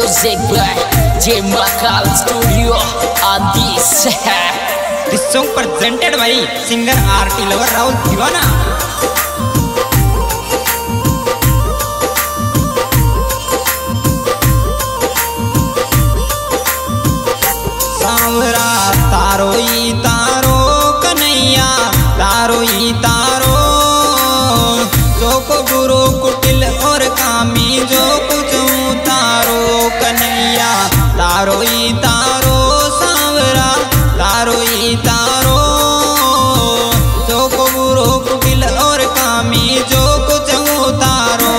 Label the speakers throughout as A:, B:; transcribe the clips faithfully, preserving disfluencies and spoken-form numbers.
A: Music by J Makal Studio on this.
B: This song presented by singer R T Lover Rahul Diwana. सांवरा तारो ई तारो कन्हैया तारो ई तारो जो को गुरु कुटिल और कामी जो कुछ तारो कन्हैया तारो ई तारो सांवरा तारो ई तारो जो को गुरु कुटिल और कामी जो कुछ तारो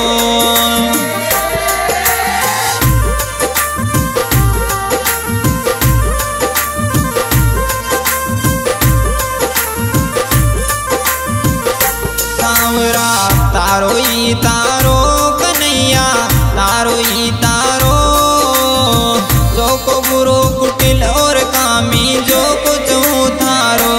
B: तारो ई तारो कन्हैया तारो ई तारो जो को गुरु कुटिल और कामी जो कुछ तारो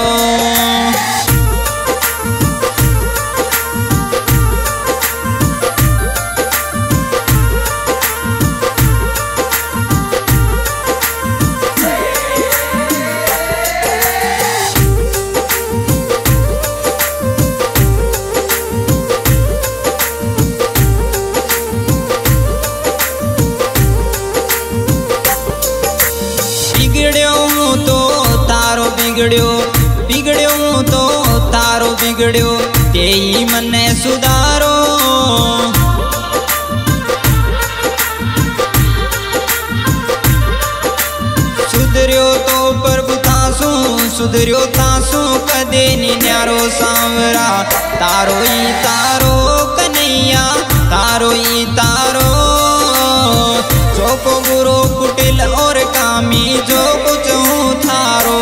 B: बिगड़्यो बिगड़्यो तो तारो बिगड़्यो तेई मने सुधारो सुधर्यो तो प्रभु तासू सुधर्यो तासू कदे नी न्यारो सांवरा तारो ई तारो कन्हैया तारो ई तारो जो को गुरु कुटिल और कामी जो कुछ थारो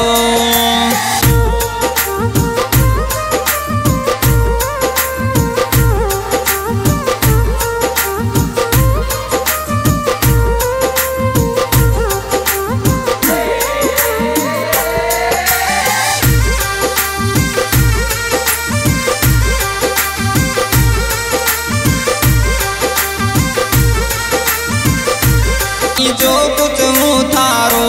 B: जो कुछ थारो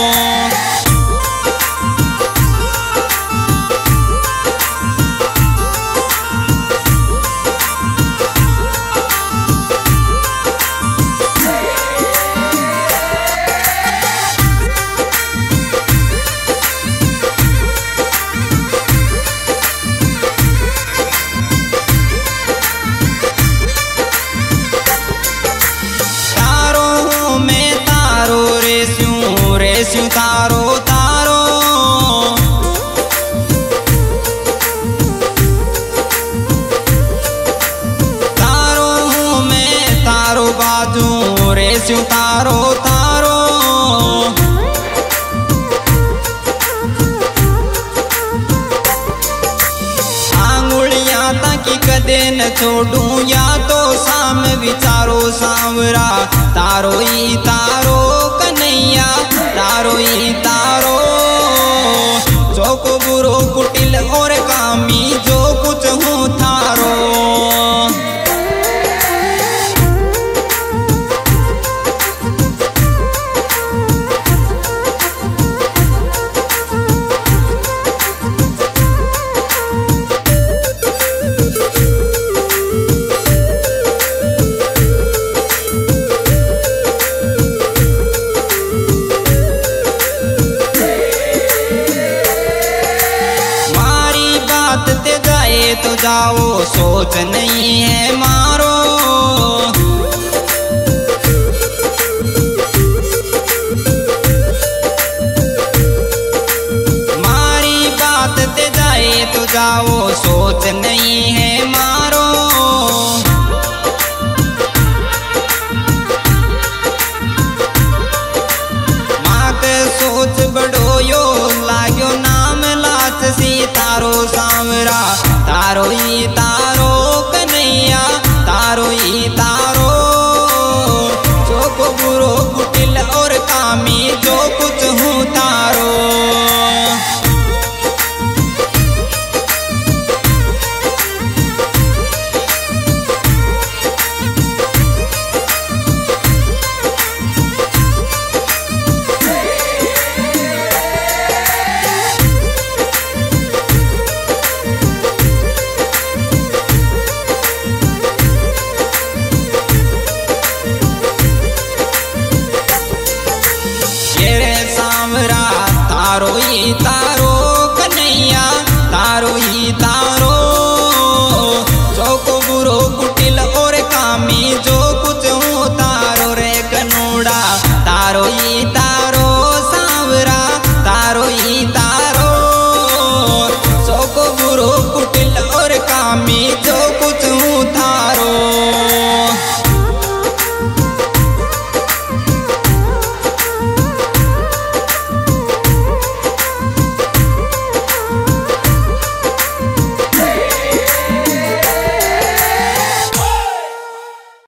B: तारो तारो तारो हूँ मैं तारो बाजू रेस्यू तारो तारो आंगुलियां ताकि कदे न छोड़ूं या तो साम विचारो सांवरा तारो ई तारो कन्हैया तारो ई तारो जो को गुरु कुटिल और कामी जो कुछ हूँ थारो तो जाओ सोच नहीं है मारो मारी बात ते जाए तो जाओ सोच नहीं है मारो माँ के सोच बड़ो यो लाग्यो नाम लाच सी तारो सांवरा तारो ई